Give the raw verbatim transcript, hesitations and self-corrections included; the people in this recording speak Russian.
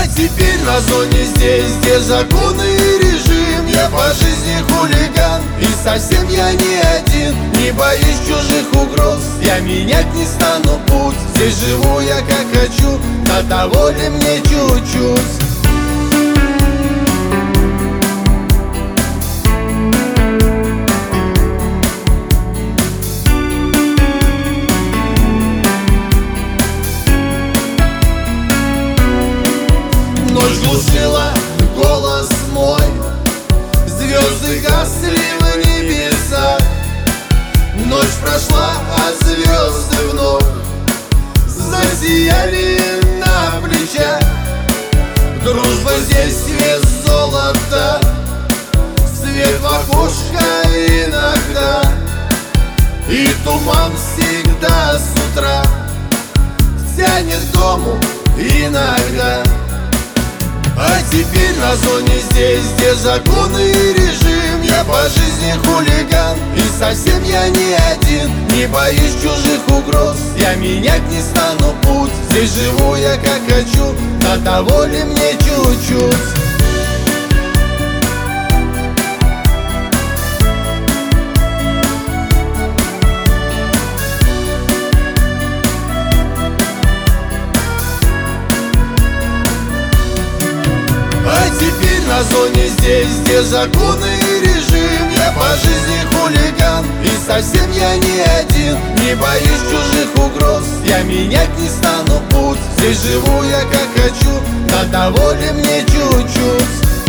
теперь на зоне здесь, где законы и режим. Я по жизни хулиган, и совсем я не один. Не боюсь чужих угроз, я менять не стану путь. Здесь живу я как хочу, на того ли мне чуть-чуть. Ночь глушила голос мой, звезды гасли в небесах. Ночь прошла, а звезды вновь засияли на плечах. Дружба здесь вес золота, свет в окошко иногда, и туман всегда с утра тянет к дому иногда. А теперь на зоне здесь, где законы и режим. Я по жизни хулиган, и совсем я не один. Не боюсь чужих угроз, я менять не стану путь. Здесь живу я как хочу, на того ли мне чуть-чуть. Теперь на зоне здесь, где законы и режим. Я по жизни хулиган, и совсем я не один. Не боюсь чужих угроз, я менять не стану путь. Здесь живу я как хочу, на того ли мне чуть-чуть.